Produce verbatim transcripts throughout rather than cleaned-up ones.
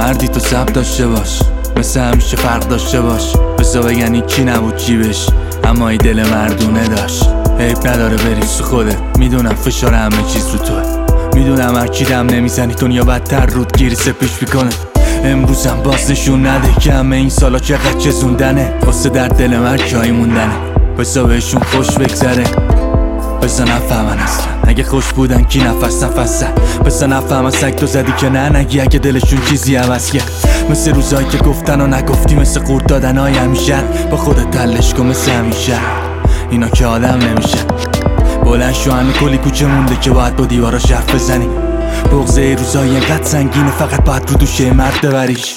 مردی تو صبر داشته باش، مثل همیشه فرق داشته باش. بزا بگن این کی نبود جیبش، اما ای دل مردونه داشت. عیب نداره بری سو خوده، میدونم فشار همه چیز رو توه. میدونم هر کی دم نمیزنی دنیا بدتر رود گیری سپیش میکنه. امروزم باز نشون نده که همه این سالا چقدر چزوندنه. واسه در دل مرد جایی موندنه، بزا بهشون خوش بگذره. بزا نفهمن اصلا اگه خوش بودن کی نفس نفسه. بزا نفهمن سگ تو زدی که نه نگی اگه دلشون چیزی عوض کرد. مثل روزایی که گفتن و نگفتی، مثل قورت دادن های همیشه. با خودت تلش کن مثل همیشه، اینا که آدم نمیشه. بلند شو همه کلی کوچه مونده که باید با دیواراش حرف بزنی. بغضه روزایی انقدر سنگینه فقط باید رو دوشه مرد ببریش.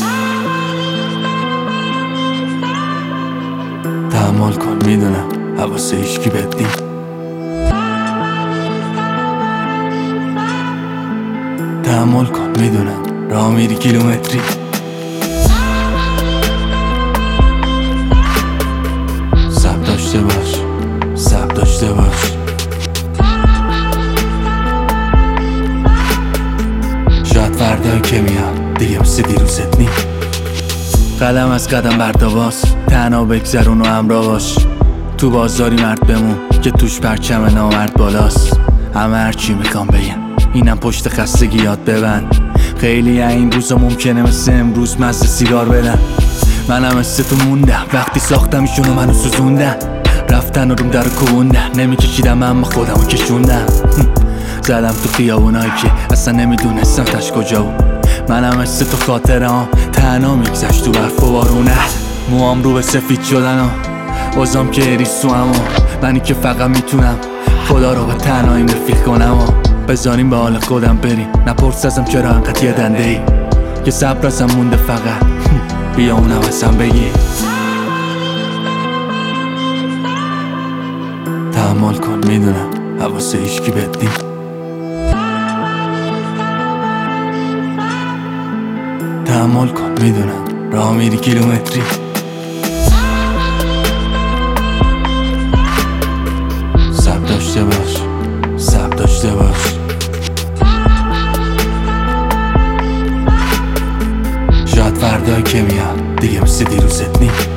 تحمل کن میدونم حواسه هیچکی بهت نی. تحمل کن میدونم راه میری کیلومتری. صبر داشته باش، صبر داشته باش. شاید فردایی که میاد دیگه مثل دیروزت نی. قدم از قدم برداباس، تنها بگذرون و همراه باش. تو بازاری مرد بمون که توش پرچم نامرد بالاست. همه هرچی میخوام بگم اینم پشت خستگی یاد ببند. خیلی این روزا ممکنه مثل امروز مزه سیگار بدن. منم مثل تو موندم وقتی ساختم ایشونو منو سوزوندن. رفتن و روم در کوبوندن، نمیکشیدم اما خودمو کشوندم. زدم تو خیابونایی که اصلا نمیدونستم تش کجا بود. منم مثل تو خاطره ها تنها میگذشت تو برف و بارونه. موام رو به سفید شدن و وزام که اریسو همو. منی که فقط میتونم خدا رو به تنهاییم رفیق کنم و بذاریم به حال خودم بریم. نپرس ازم چرا انقدر یه دنده ای که صبر ازم مونده فقط بیا اونم ازم بگی. تحمل کن میدونم حواسه هیچکی بهت نی. تحمل کن میدونم راه میری کیلومتری. صبر داشته باش، صبر داشته باش. شاید فردایی که میاد دیگه مثل دیروزت نی.